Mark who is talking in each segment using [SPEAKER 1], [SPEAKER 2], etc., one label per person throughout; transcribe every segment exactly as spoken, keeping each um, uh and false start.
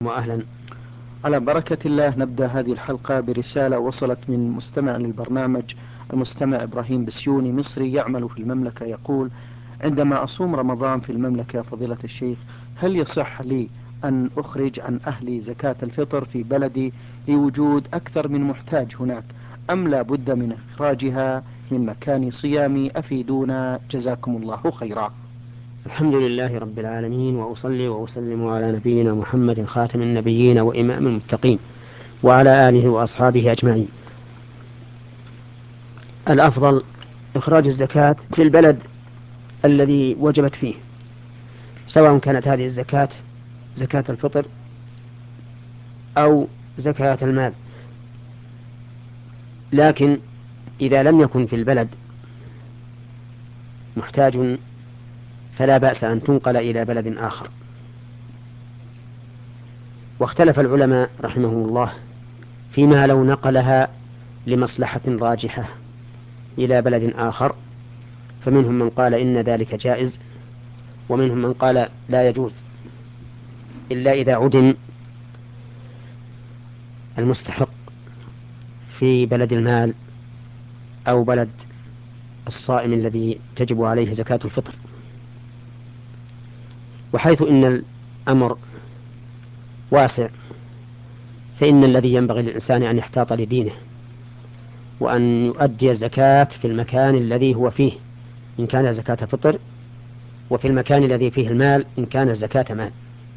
[SPEAKER 1] وأهلا.
[SPEAKER 2] على بركة الله نبدأ هذه الحلقة برسالة وصلت من مستمع للبرنامج، المستمع إبراهيم بسيوني مصري يعمل في المملكة. يقول: عندما أصوم رمضان في المملكة فضيلة الشيخ، هل يصح لي أن أخرج عن أهلي زكاة الفطر في بلدي لوجود أكثر من محتاج هناك، أم لا بد من إخراجها من مكان صيامي؟ أفيدونا جزاكم الله خيرا.
[SPEAKER 1] الحمد لله رب العالمين، وأصلي وأسلم على نبينا محمد خاتم النبيين وإمام المتقين وعلى آله وأصحابه أجمعين. الأفضل إخراج الزكاة في البلد الذي وجبت فيه، سواء كانت هذه الزكاة زكاة الفطر أو زكاة المال. لكن إذا لم يكن في البلد محتاج فلا بأس أن تنقل إلى بلد آخر. واختلف العلماء رحمهم الله فيما لو نقلها لمصلحة راجحة إلى بلد آخر، فمنهم من قال إن ذلك جائز، ومنهم من قال لا يجوز إلا إذا عدم المستحق في بلد المال أو بلد الصائم الذي تجب عليه زكاة الفطر. وحيث إن الأمر واسع، فإن الذي ينبغي للإنسان أن يحتاط لدينه، وأن يؤدي الزكاة في المكان الذي هو فيه إن كان زكاة فطر، وفي المكان الذي فيه المال إن كان الزكاة مال.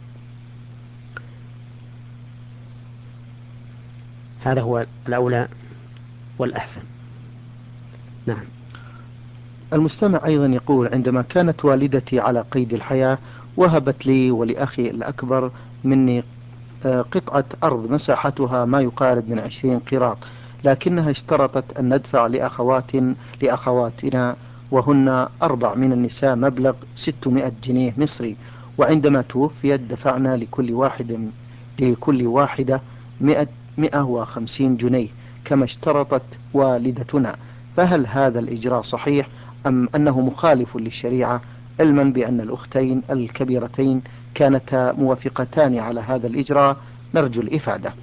[SPEAKER 1] هذا هو الأولى والأحسن. نعم.
[SPEAKER 2] المستمع أيضا يقول: عندما كانت والدتي على قيد الحياة وهبت لي ولأخي الأكبر مني آه، قطعة أرض مساحتها ما يقارب من عشرين قيراط، لكنها اشترطت أن ندفع لأخوات لأخواتنا وهن أربع من النساء مبلغ ستمائة جنيه مصري، وعندما توفيت دفعنا لكل واحد لكل واحدة مئة مئة وخمسين جنيه كما اشترطت والدتنا. فهل هذا الإجراء صحيح أم أنه مخالف للشريعة، علما بأن الأختين الكبيرتين كانتا موافقتان على هذا الإجراء؟ نرجو الإفادة.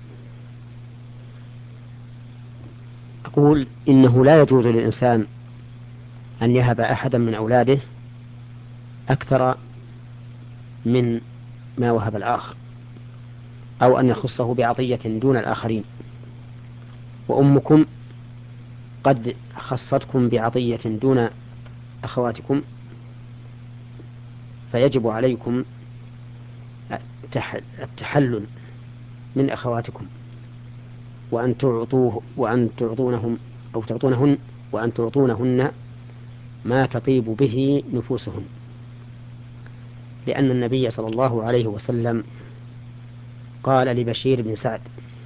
[SPEAKER 1] أقول إنه لا يجوز للإنسان أن يهب أحدا من أولاده أكثر من ما وهب الآخر، أو أن يخصه بعطية دون الآخرين. وأمكم قد خصتكم بعطية دون أخواتكم، فيجب عليكم التحلل من أخواتكم، وأن تعطوه وأن تعطونهم أو تعطونهن وأن تعطونهن ما تطيب به نفوسهن، لأن النبي صلى الله عليه وسلم قال لبشير بن سعد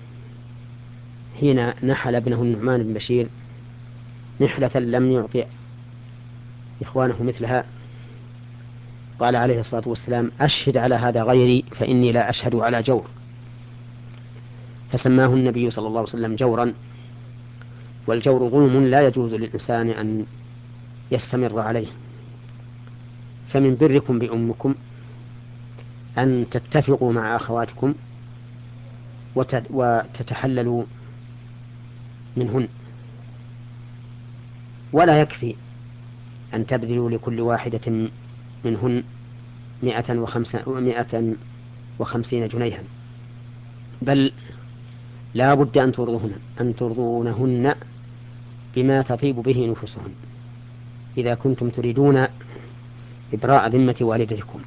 [SPEAKER 1] حين نحل ابنه النعمان بن بشير نحلة لم يعطي إخوانه مثلها، قال عليه الصلاة والسلام: أشهد على هذا غيري فإني لا أشهد على جور. فسماه النبي صلى الله عليه وسلم جورا، والجور ظلم لا يجوز للإنسان أن يستمر عليه. فمن بركم بأمكم أن تتفقوا مع أخواتكم وتتحللوا منهن، ولا يكفي أن تبذلوا لكل واحدة منهن مئة وخمسة مئة وخمسين جنيها، بل لا بد أن ترضوهن أن ترضونهن بما تطيب به نفوسهن إذا كنتم تريدون إبراء ذمة والدتكم.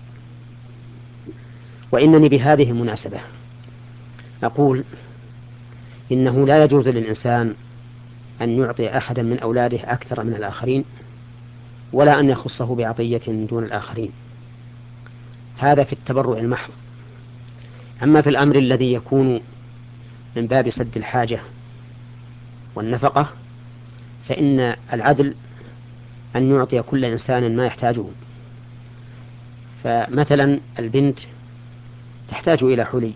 [SPEAKER 1] وإنني بهذه المناسبة أقول إنه لا يجوز للإنسان أن يعطي أحدا من أولاده أكثر من الآخرين، ولا أن يخصه بعطية دون الآخرين. هذا في التبرع المحض. أما في الأمر الذي يكون من باب سد الحاجة والنفقة، فإن العدل أن يعطي كل إنسان ما يحتاجه. فمثلا البنت تحتاج إلى حلي،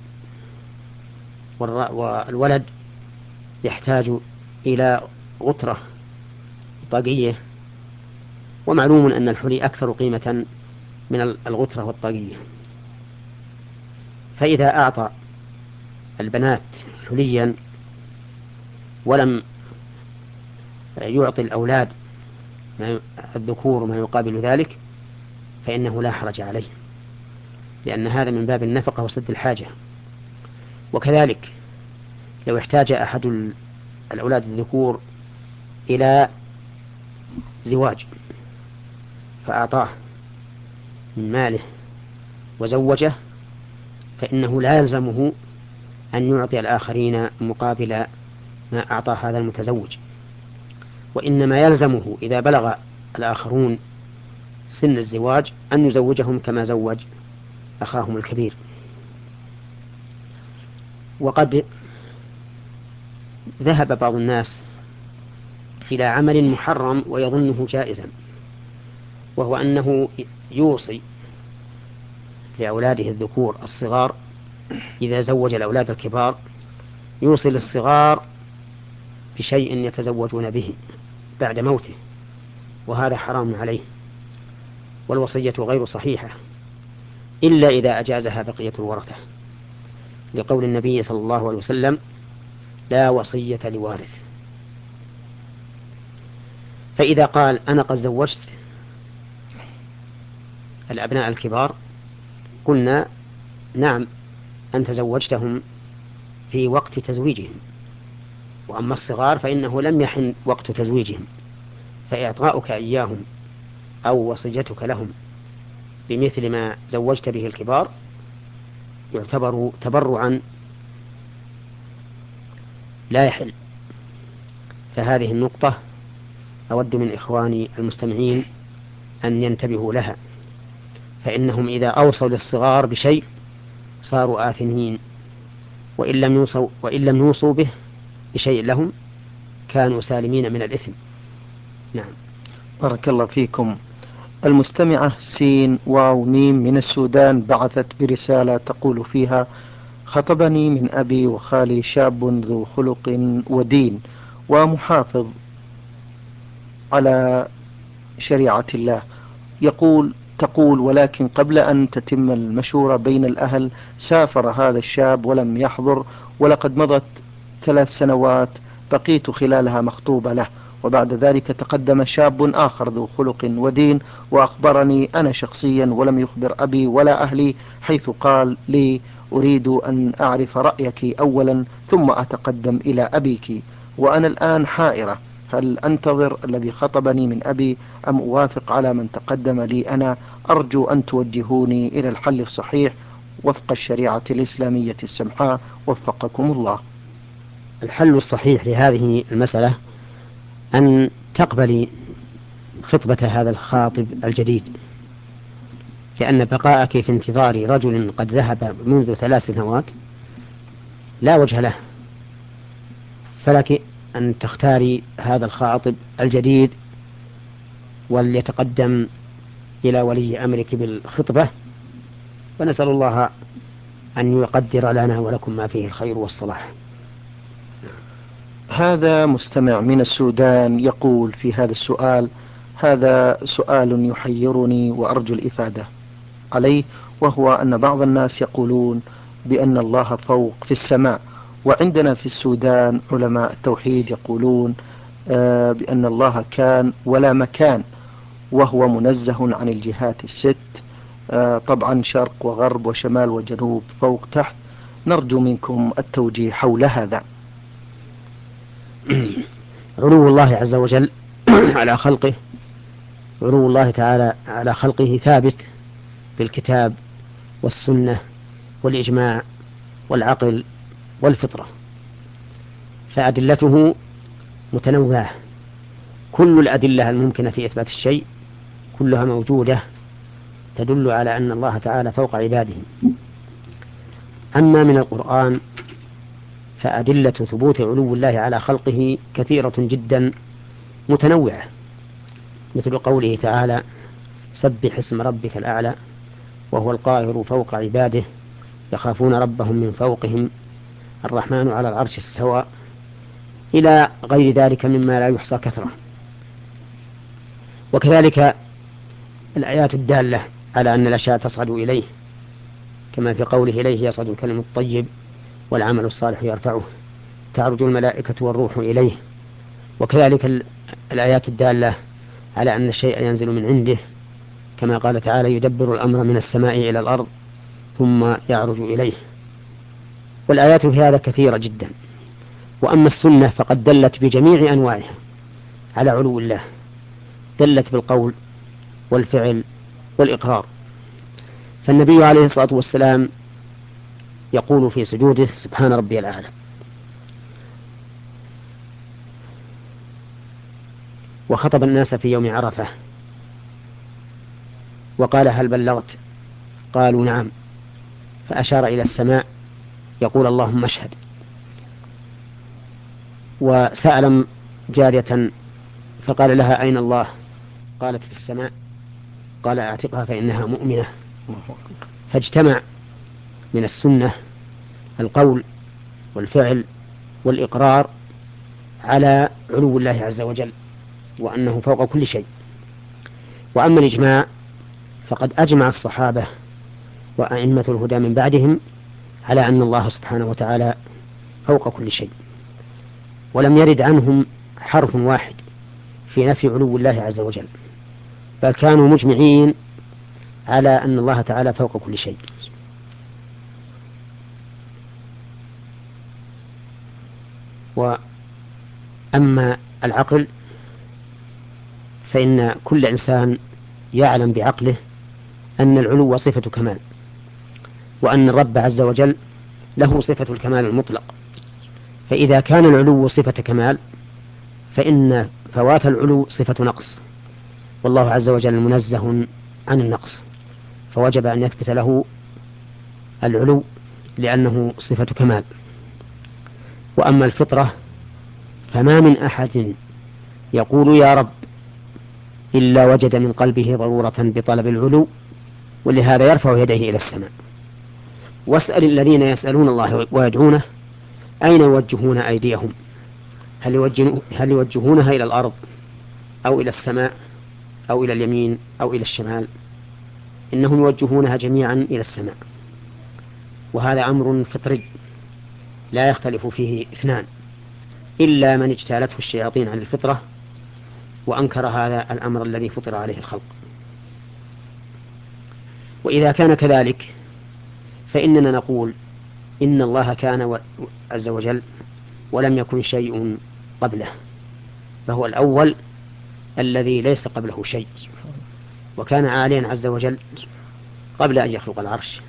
[SPEAKER 1] والولد يحتاج إلى غترة طاقية، ومعلوم أن الحلي أكثر قيمة من الغترة والطاقية. فإذا أعطى البنات حليا ولم يعطي الأولاد ما الذكور ما يقابل ذلك فإنه لا حرج عليه، لأن هذا من باب النفقة وسد الحاجة. وكذلك لو احتاج أحد الأولاد الذكور إلى زواج فأعطاه من ماله وزوجه فإنه لا يلزمه أن يعطي الآخرين مقابل ما أعطى هذا المتزوج، وإنما يلزمه إذا بلغ الآخرون سن الزواج أن يزوجهم كما زوج أخاهم الكبير. وقد ذهب بعض الناس إلى عمل محرم ويظنه جائزا، وهو أنه يوصي لأولاده الذكور الصغار إذا زوج الأولاد الكبار يوصي للصغار بشيء يتزوجون به بعد موته، وهذا حرام عليه، والوصية غير صحيحة إلا إذا أجازها بقية الورثة، لقول النبي صلى الله عليه وسلم: لا وصية لوارث. فإذا قال: أنا قد زوجت الأبناء الكبار، قلنا: نعم، أنت زوجتهم في وقت تزويجهم، وأما الصغار فإنه لم يحن وقت تزويجهم، فإعطاؤك إياهم أو وصيتك لهم بمثل ما زوجت به الكبار يعتبر تبرعا لا يحل. فهذه النقطة أود من إخواني المستمعين أن ينتبهوا لها، فإنهم إذا أوصوا للصغار بشيء صاروا آثمين، وإن لم يوصوا, وإن لم يوصوا به بشيء لهم كانوا سالمين من الإثم. نعم.
[SPEAKER 2] بارك الله فيكم. المستمعة سين واو ميم من السودان بعثت برسالة تقول فيها: خطبني من أبي وخالي شاب ذو خلق ودين ومحافظ على شريعة الله، يقول تقول ولكن قبل أن تتم المشورة بين الأهل سافر هذا الشاب ولم يحضر، ولقد مضت ثلاث سنوات بقيت خلالها مخطوبة له، وبعد ذلك تقدم شاب آخر ذو خلق ودين وأخبرني أنا شخصيا ولم يخبر أبي ولا أهلي، حيث قال لي: أريد أن أعرف رأيك أولا ثم أتقدم إلى أبيك، وأنا الآن حائرة، هل أنتظر الذي خطبني من أبي أم أوافق على من تقدم لي أنا؟ أرجو أن توجهوني إلى الحل الصحيح وفق الشريعة الإسلامية السمحاء، وفقكم الله.
[SPEAKER 1] الحل الصحيح لهذه المسألة أن تقبلي خطبة هذا الخاطب الجديد، لأن بقاءك في انتظار رجل قد ذهب منذ ثلاث سنوات لا وجه له، فلك أن تختاري هذا الخاطب الجديد وليتقدم إلى ولي أمرك بالخطبة، ونسأل الله أن يقدر لنا ولكم ما فيه الخير والصلاح.
[SPEAKER 2] هذا مستمع من السودان يقول في هذا السؤال: هذا سؤال يحيرني وأرجو الإفادة عليه، وهو أن بعض الناس يقولون بأن الله فوق في السماء، وعندنا في السودان علماء التوحيد يقولون آه بأن الله كان ولا مكان، وهو منزه عن الجهات الست، آه طبعا شرق وغرب وشمال وجنوب فوق تحت. نرجو منكم التوجيه حول هذا.
[SPEAKER 1] علو الله عز وجل على خلقه، علو الله تعالى على خلقه ثابت بالكتاب والسنة والإجماع والعقل والفطرة، فأدلته متنوعة، كل الأدلة الممكنة في إثبات الشيء كلها موجودة تدل على أن الله تعالى فوق عباده. أما من القرآن فأدلة ثبوت علو الله على خلقه كثيرة جدا متنوعة، مثل قوله تعالى: سبح اسم ربك الأعلى وهو القاهر فوق عباده يخافون ربهم من فوقهم الرحمن على العرش استوى، إلى غير ذلك مما لا يحصى كثرة. وكذلك الآيات الدالة على أن الأشياء تصعد إليه كما في قوله إليه يصعد الكلم الطيب والعمل الصالح يرفعه، تعرج الملائكة والروح إليه. وكذلك الآيات الدالة على أن الشيء ينزل من عنده، كما قال تعالى يدبر الأمر من السماء إلى الأرض ثم يعرج إليه. والآيات في هذا كثيرة جدا. وأما السنة فقد دلت بجميع أنواعها على علو الله، دلت بالقول والفعل والإقرار. فالنبي عليه الصلاة والسلام يقول في سجوده سبحان ربي الأعلى، وخطب الناس في يوم عرفة وقال هل بلغت؟ قالوا نعم، فأشار إلى السماء يقول اللهم اشهد. وسأل جارية فقال لها أين الله؟ قالت في السماء. قال اعتقها فإنها مؤمنة. فاجتمع من السنة القول والفعل والإقرار على علو الله عز وجل وأنه فوق كل شيء. وأما الإجماع فقد أجمع الصحابة وأئمة الهدى من بعدهم على أن الله سبحانه وتعالى فوق كل شيء، ولم يرد عنهم حرف واحد في نفي علو الله عز وجل، بل كانوا مجمعين على أن الله تعالى فوق كل شيء. وأما العقل فإن كل إنسان يعلم بعقله أن العلو صفة كمال، وأن الرب عز وجل له صفة الكمال المطلق. فإذا كان العلو صفة كمال فإن فوات العلو صفة نقص، والله عز وجل منزه عن النقص، فوجب أن يثبت له العلو لأنه صفة كمال. وأما الفطرة فما من أحد يقول يا رب إلا وجد من قلبه ضرورة بطلب العلو، ولهذا يرفع يديه إلى السماء. واسأل الذين يسألون الله ويدعونه أين يوجهون أيديهم؟ هل, هل يوجهونها إلى الأرض أو إلى السماء أو إلى اليمين أو إلى الشمال؟ إنهم يوجهونها جميعا إلى السماء، وهذا أمر فطري لا يختلف فيه اثنان إلا من اجتالته الشياطين عن الفطرة وأنكر هذا الأمر الذي فطر عليه الخلق. وإذا كان كذلك فإننا نقول إن الله كان عز وجل ولم يكن شيء قبله، فهو الأول الذي ليس قبله شيء، وكان عاليا عز وجل قبل أن يخلق العرش.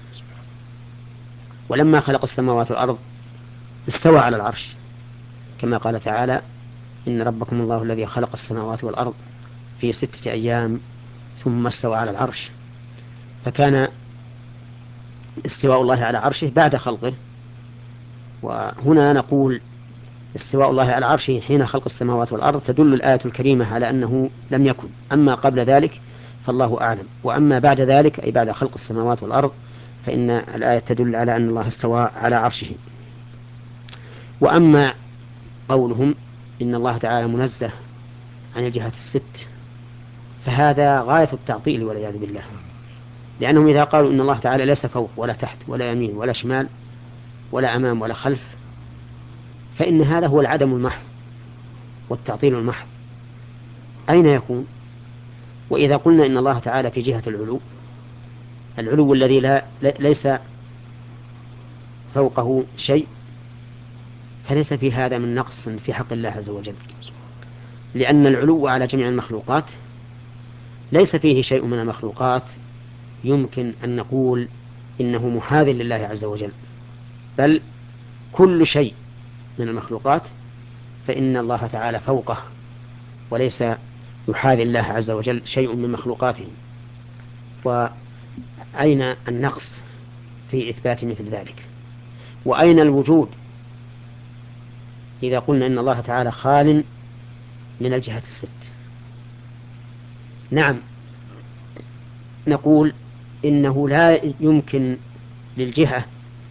[SPEAKER 1] ولما خلق السماوات والأرض استوى على العرش، كما قال تعالى إن ربكم الله الذي خلق السماوات والأرض في ستة أيام ثم استوى على العرش. فكان استواء الله على عرشه بعد خلقه. وهنا نقول استواء الله على عرشه حين خلق السماوات والأرض تدل الآية الكريمة على أنه لم يكن. أما قبل ذلك فالله أعلم، وأما بعد ذلك أي بعد خلق السماوات والأرض فإن الآية تدل على أن الله استوى على عرشه. وأما قولهم إن الله تعالى منزه عن الجهات الست فهذا غاية التعطيل والعياذ بالله، لأنهم إذا قالوا إن الله تعالى ليس فوق ولا تحت ولا يمين ولا شمال ولا أمام ولا خلف فإن هذا هو العدم المحض والتعطيل المحض. أين يكون؟ وإذا قلنا إن الله تعالى في جهة العلو، العلو الذي لا ليس فوقه شيء، فليس في هذا من نقص في حق الله عز وجل، لأن العلو على جميع المخلوقات ليس فيه شيء من المخلوقات يمكن أن نقول إنه محاذ لله عز وجل، بل كل شيء من المخلوقات فإن الله تعالى فوقه، وليس يحاذي الله عز وجل شيء من مخلوقاته. وأين النقص في إثبات مثل ذلك؟ وأين الوجود إذا قلنا إن الله تعالى خال من الجهات الست؟ نعم، نقول إنه لا يمكن للجهة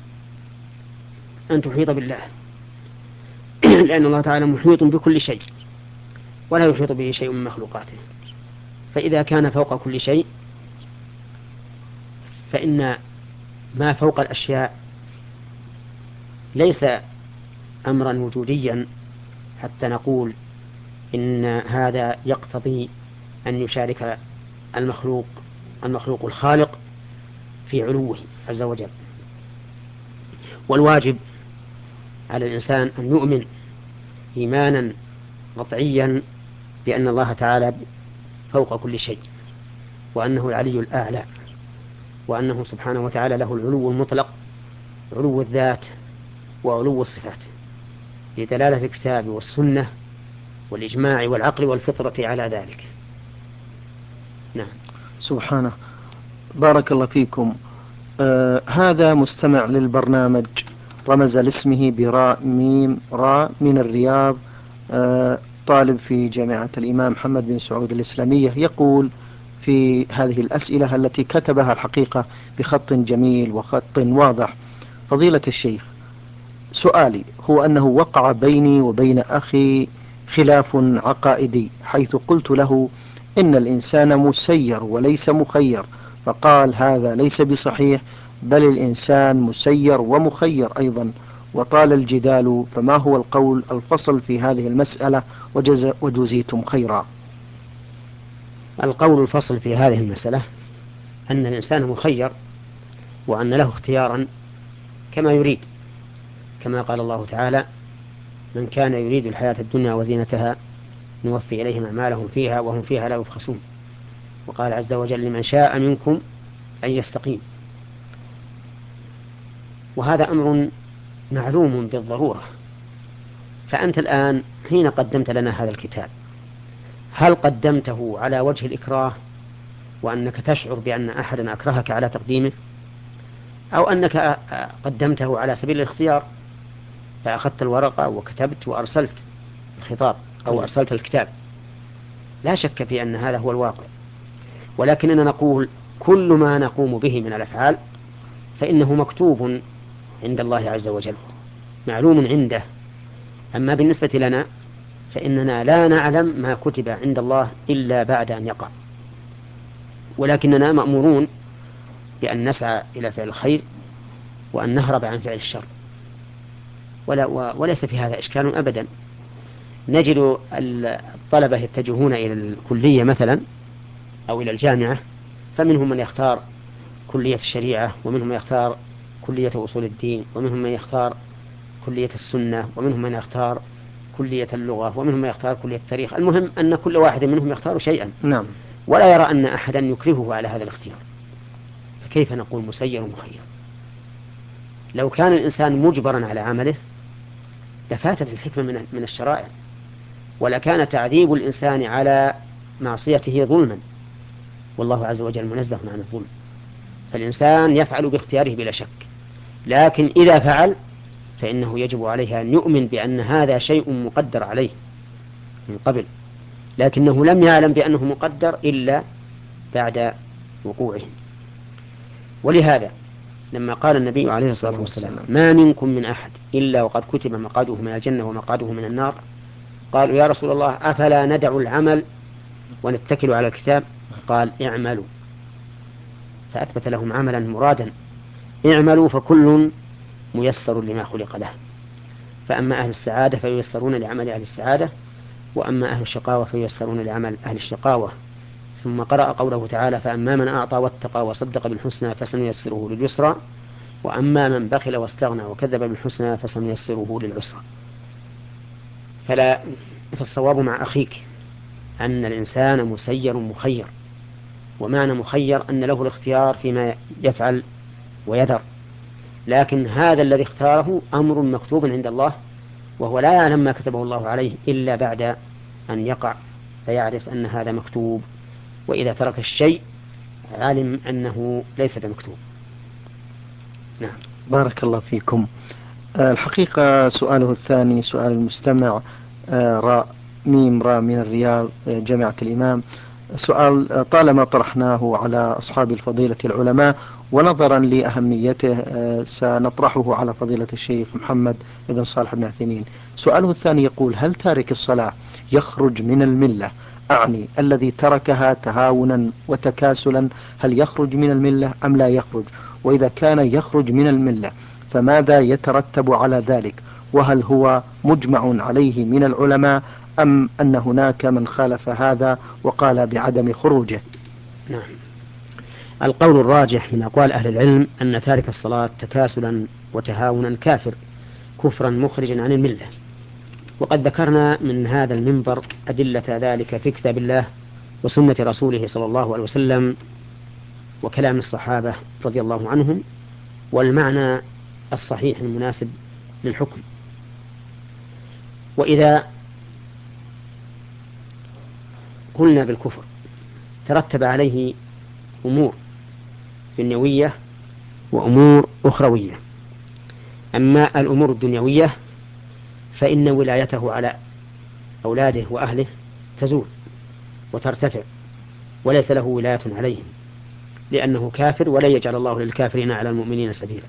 [SPEAKER 1] أن تحيط بالله لأن الله تعالى محيط بكل شيء ولا يحيط به شيء من مخلوقاته. فإذا كان فوق كل شيء فإن ما فوق الأشياء ليس أمرا وجوديا حتى نقول إن هذا يقتضي أن يشارك المخلوق المخلوق الخالق في علوه عز وجل. والواجب على الإنسان أن يؤمن إيمانا قطعيا بأن الله تعالى فوق كل شيء، وأنه العلي الأعلى، وأنه سبحانه وتعالى له العلو المطلق، علو الذات وعلو الصفات، لدلالة الكتاب والسنة والإجماع والعقل والفطرة على ذلك. نعم.
[SPEAKER 2] سبحانه. بارك الله فيكم. آه هذا مستمع للبرنامج رمز لاسمه براء ميم راء من الرياض، آه طالب في جامعة الإمام محمد بن سعود الإسلامية، يقول في هذه الأسئلة التي كتبها الحقيقة بخط جميل وخط واضح: فضيلة الشيخ، سؤالي هو أنه وقع بيني وبين أخي خلاف عقائدي، حيث قلت له إن الإنسان مسير وليس مخير، فقال هذا ليس بصحيح، بل الإنسان مسير ومخير أيضا، وطال الجدال، فما هو القول الفصل في هذه المسألة وجز وجزيتم خيرا؟
[SPEAKER 1] القول الفصل في هذه المسألة أن الإنسان مخير، وأن له اختيارا كما يريد، كما قال الله تعالى: من كان يريد الحياة الدنيا وزينتها نوفي إليهم أعمالهم فيها وهم فيها لا يبخسون. وقال عز وجل: لمن شاء منكم أن يستقيم. وهذا أمر معلوم بالضرورة. فأنت الآن حين قدمت لنا هذا الكتاب، هل قدمته على وجه الإكراه وأنك تشعر بأن أحدا أكرهك على تقديمه، أو أنك قدمته على سبيل الاختيار فأخذت الورقة وكتبت وأرسلت الخطاب أو أرسلت الكتاب؟ لا شك في أن هذا هو الواقع، ولكننا نقول كل ما نقوم به من الأفعال فإنه مكتوب عند الله عز وجل، معلوم عنده. أما بالنسبة لنا فإننا لا نعلم ما كتب عند الله إلا بعد أن يقع، ولكننا مأمورون بأن نسعى إلى فعل الخير وأن نهرب عن فعل الشر، ولا وليس في هذا إشكال أبدا. نجد الطلبة يتجهون إلى الكلية مثلا أو إلى الجامعة، فمنهم من يختار كلية الشريعة، ومنهم من يختار كلية أصول الدين، ومنهم من يختار كلية السنة، ومنهم من يختار كلية اللغة، ومنهم من يختار كلية التاريخ. المهم أن كل واحد منهم يختار شيئا،
[SPEAKER 2] نعم،
[SPEAKER 1] ولا يرى أن أحدا يكرهه على هذا الاختيار. فكيف نقول مسير ومخير؟ لو كان الإنسان مجبرا على عمله لفاتت الحكمة من الشرائع، ولكان تعذيب الإنسان على معصيته ظلما، والله عز وجل منزه عن الظلم. فالإنسان يفعل باختياره بلا شك، لكن إذا فعل فإنه يجب عليه أن يؤمن بأن هذا شيء مقدر عليه من قبل، لكنه لم يعلم بأنه مقدر إلا بعد وقوعه. ولهذا لما قال النبي عليه الصلاة والسلام: ما منكم من أحد إلا وقد كتب مقعده من الجنة ومقعده من النار، قالوا يا رسول الله أفلا ندع العمل ونتكل على الكتاب؟ قال: اعملوا. فأثبت لهم عملا مرادا: اعملوا فكل ميسر لما خلق له. فأما أهل السعادة فييسرون لعمل أهل السعادة، وأما أهل الشقاوة فييسرون لعمل أهل الشقاوة. ثم قرأ قوله تعالى: فأما من أعطى واتقى وصدق بالحسنى فسنيسره لليسرى، وأما من بخل واستغنى وكذب بالحسنى فسنيسره للعسرى. فلا فالصواب مع أخيك أن الإنسان مسير مخير، ومعنى مخير أن له الاختيار فيما يفعل ويذر، لكن هذا الذي اختاره أمر مكتوب عند الله، وهو لا يعلم ما كتبه الله عليه إلا بعد أن يقع فيعرف أن هذا مكتوب، وإذا ترك الشيء علم أنه ليس بمكتوب. نعم.
[SPEAKER 2] بارك الله فيكم. آه، الحقيقة سؤاله الثاني سؤال المستمع آه، راء ميم راء من الرياض، آه، جامعة الإمام. سؤال آه، طالما طرحناه على أصحاب الفضيلة العلماء، ونظرا لأهميته آه، سنطرحه على فضيلة الشيخ محمد بن صالح بن عثيمين. سؤاله الثاني يقول: هل تارك الصلاة يخرج من الملة؟ أعني الذي تركها تهاونا وتكاسلا، هل يخرج من الملة أم لا يخرج؟ وإذا كان يخرج من الملة فماذا يترتب على ذلك؟ وهل هو مجمع عليه من العلماء أم أن هناك من خالف هذا وقال بعدم خروجه؟
[SPEAKER 1] نعم. القول الراجح من أقوال أهل العلم أن تارك الصلاة تكاسلا وتهاونا كافر كفرا مخرجا عن الملة، وقد ذكرنا من هذا المنبر أدلة ذلك في كتاب الله وسنة رسوله صلى الله عليه وسلم وكلام الصحابة رضي الله عنهم والمعنى الصحيح المناسب للحكم. وإذا قلنا بالكفر ترتب عليه أمور دنيوية وأمور أخروية. أما الأمور الدنيوية فإن ولايته على أولاده وأهله تزول وترتفع، وليس له ولاية عليهم لأنه كافر، ولا يجعل الله للكافرين على المؤمنين سبيلا.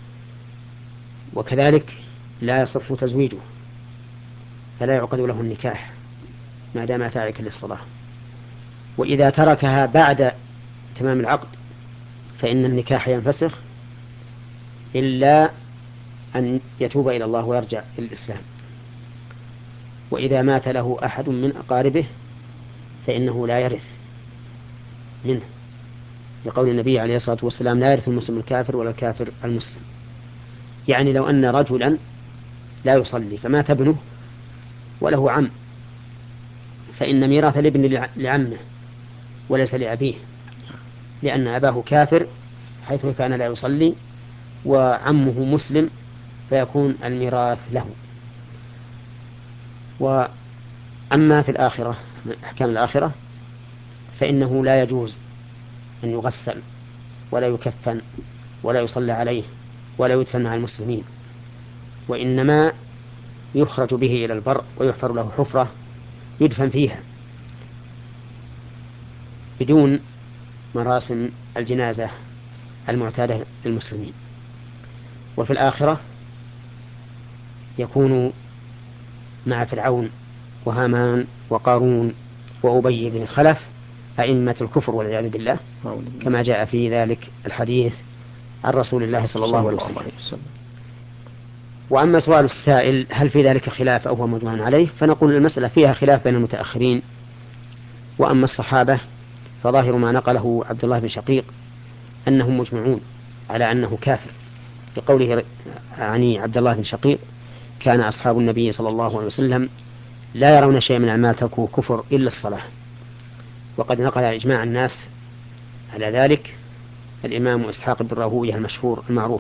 [SPEAKER 1] وكذلك لا يصح تزويجه، فلا يعقد له النكاح ما دام تاركا للصلاة. وإذا تركها بعد تمام العقد فإن النكاح ينفسخ إلا أن يتوب إلى الله ويرجع إلى الإسلام. وإذا مات له أحد من أقاربه فإنه لا يرث منه، لقول النبي عليه الصلاة والسلام: لا يرث المسلم الكافر ولا الكافر المسلم. يعني لو أن رجلا لا يصلي فمات ابنه وله عم، فإن ميراث الابن لعمه وليس لأبيه، لأن أباه كافر حيث كان لا يصلي وعمه مسلم، فيكون الميراث له. وأما في الآخرة، أحكام الآخرة، فإنه لا يجوز أن يغسل ولا يكفن ولا يصلى عليه ولا يدفن مع المسلمين، وإنما يخرج به إلى البر ويحفر له حفرة يدفن فيها بدون مراسم الجنازة المعتادة للمسلمين. وفي الآخرة يكون مع فرعون وهامان وقارون وأبي بن خلف أئمة الكفر والعياذ بالله، كما جاء في ذلك الحديث عن رسول الله صلى الله عليه وسلم. وأما سؤال السائل هل في ذلك خلاف أو هو مجمع عليه، فنقول المسألة فيها خلاف بين المتأخرين. وأما الصحابة فظاهر ما نقله عبد الله بن شقيق أنهم مجمعون على أنه كافر، لقوله عني عبد الله بن شقيق: كان أصحاب النبي صلى الله عليه وسلم لا يرون شيئا من أعمال تركوا كفر إلا الصلاة. وقد نقل إجماع الناس على ذلك الإمام إسحاق بن راهويه المشهور المعروف.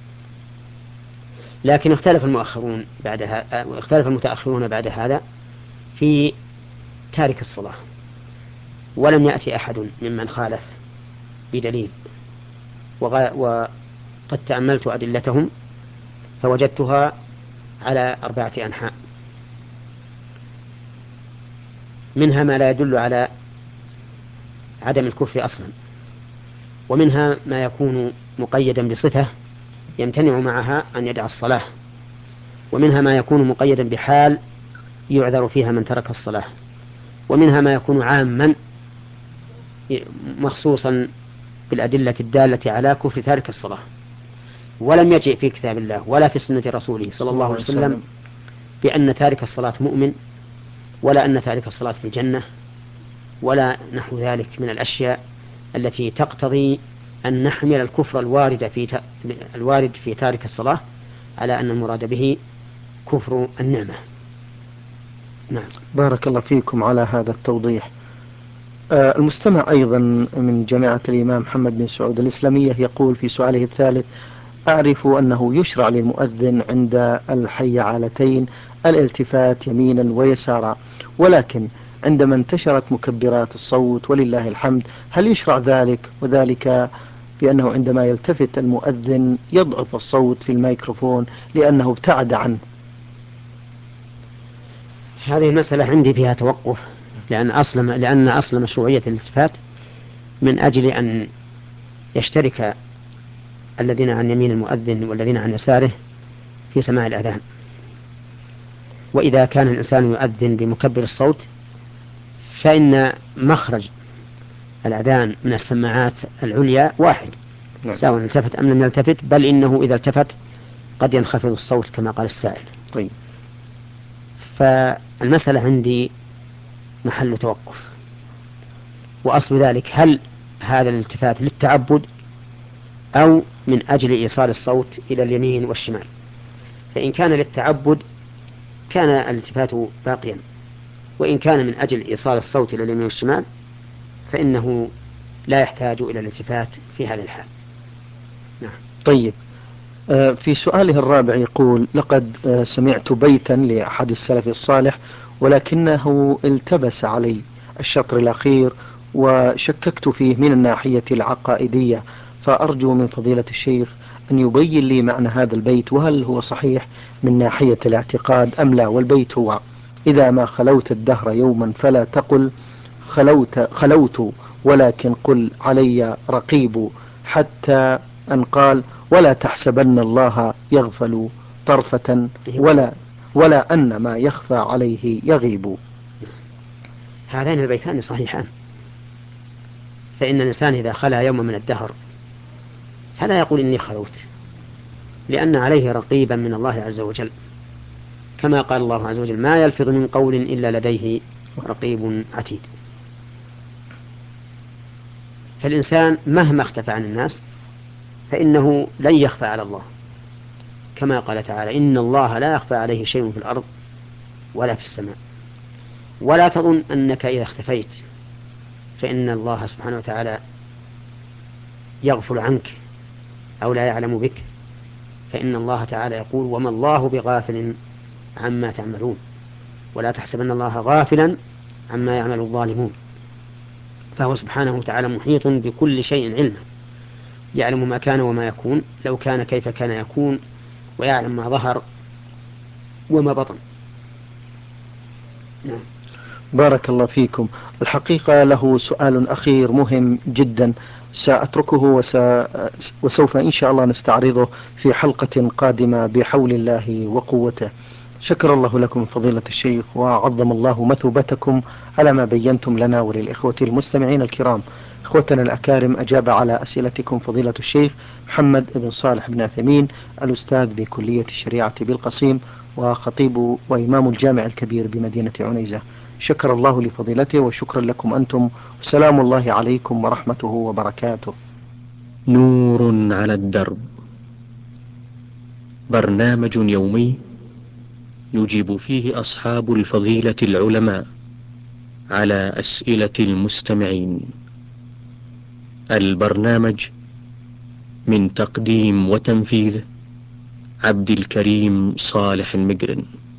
[SPEAKER 1] لكن اختلف المؤخرون بعد هذا، واختلف المتأخرون بعد هذا في تارك الصلاة، ولم يأتي أحد ممن خالف بدليل. وقد تأملت أدلتهم فوجدتها على أربعة أنحاء، منها ما لا يدل على عدم الكفر أصلا، ومنها ما يكون مقيدا بصفة يمتنع معها أن يدع الصلاة، ومنها ما يكون مقيدا بحال يعذر فيها من ترك الصلاة، ومنها ما يكون عاما مخصوصا بالأدلة الدالة على كفر تارك الصلاة. ولم يجئ في كتاب الله ولا في سنة رسوله صلى الله عليه وسلم بأن تارك الصلاة مؤمن، ولا أن تارك الصلاة في الجنة، ولا نحو ذلك من الأشياء التي تقتضي أن نحمل الكفر الوارد في ت... الوارد في تارك الصلاة على أن المراد به كفر النعمة. نعم.
[SPEAKER 2] بارك الله فيكم على هذا التوضيح. آه المستمع أيضا من جامعة الإمام محمد بن سعود الإسلامية يقول في سؤاله الثالث: أعرف أنه يشرع للمؤذن عند الحي علتين الالتفات يمينا ويسارا، ولكن عندما انتشرت مكبرات الصوت ولله الحمد هل يشرع ذلك؟ وذلك بأنه عندما يلتفت المؤذن يضعف الصوت في الميكروفون لأنه ابتعد عنه.
[SPEAKER 1] هذه المسألة عندي فيها توقف، لأن أصل لأن أصل مشروعية الالتفات من أجل أن يشترك الذين عن يمين المؤذن والذين عن يساره في سماع الأذان. وإذا كان الإنسان يؤذن بمكبر الصوت فإن مخرج الأذان من السماعات العليا واحد،
[SPEAKER 2] نعم.
[SPEAKER 1] سواء التفت أم لم يلتفت، بل إنه إذا التفت قد ينخفض الصوت كما قال السائل.
[SPEAKER 2] طيب.
[SPEAKER 1] فالمسألة عندي محل توقف، وأصل ذلك هل هذا الالتفات للتعبد أو من أجل إيصال الصوت إلى اليمين والشمال؟ فإن كان للتعبد كان الالتفات باقيا، وإن كان من أجل إيصال الصوت إلى اليمين والشمال فإنه لا يحتاج إلى الالتفات في هذا الحال. نعم.
[SPEAKER 2] طيب. آه، في سؤاله الرابع يقول: لقد آه، سمعت بيتا لأحد السلف الصالح ولكنه التبس علي الشطر الأخير وشككت فيه من الناحية العقائدية، فأرجو من فضيلة الشيخ أن يبين لي معنى هذا البيت، وهل هو صحيح من ناحية الاعتقاد أم لا. والبيت هو: إذا ما خلوت الدهر يوما فلا تقل خلوت خلوت ولكن قل علي رقيب، حتى أن قال: ولا تحسبن الله يغفل طرفة ولا ولا أن ما يخفى عليه يغيب.
[SPEAKER 1] هذان البيتان صحيحان. فإن الإنسان إذا خلا يوم من الدهر فلا يقول إني خلوت، لأن عليه رقيبا من الله عز وجل، كما قال الله عز وجل: ما يلفظ من قول إلا لديه رقيب عتيد. فالإنسان مهما اختفى عن الناس فإنه لن يخفى على الله، كما قال تعالى: إن الله لا يخفى عليه شيء في الأرض ولا في السماء. ولا تظن أنك إذا اختفيت فإن الله سبحانه وتعالى يغفل عنك أو لا يعلم بك، فإن الله تعالى يقول: وما الله بغافل عما تعملون، ولا تحسبن الله غافلا عما يعمل الظالمون. فهو سبحانه وتعالى محيط بكل شيء علما، يعلم ما كان وما يكون، لو كان كيف كان يكون، ويعلم ما ظهر وما بطن. نعم.
[SPEAKER 2] بارك الله فيكم. الحقيقة له سؤال أخير مهم جدا سأتركه وس... وسوف إن شاء الله نستعرضه في حلقة قادمة بحول الله وقوته. شكر الله لكم فضيلة الشيخ، وعظم الله مثوبتكم على ما بينتم لنا وللإخوة المستمعين الكرام. إخوتنا الأكارم، أجاب على أسئلتكم فضيلة الشيخ محمد بن صالح بن عثيمين، الأستاذ بكلية الشريعة بالقصيم وخطيب وإمام الجامع الكبير بمدينة عنيزة. شكر الله لفضيلته وشكرا لكم أنتم، وسلام الله عليكم ورحمته وبركاته.
[SPEAKER 3] نور على الدرب، برنامج يومي يجيب فيه أصحاب الفضيلة العلماء على أسئلة المستمعين. البرنامج من تقديم وتنفيذ عبد الكريم صالح المقرن.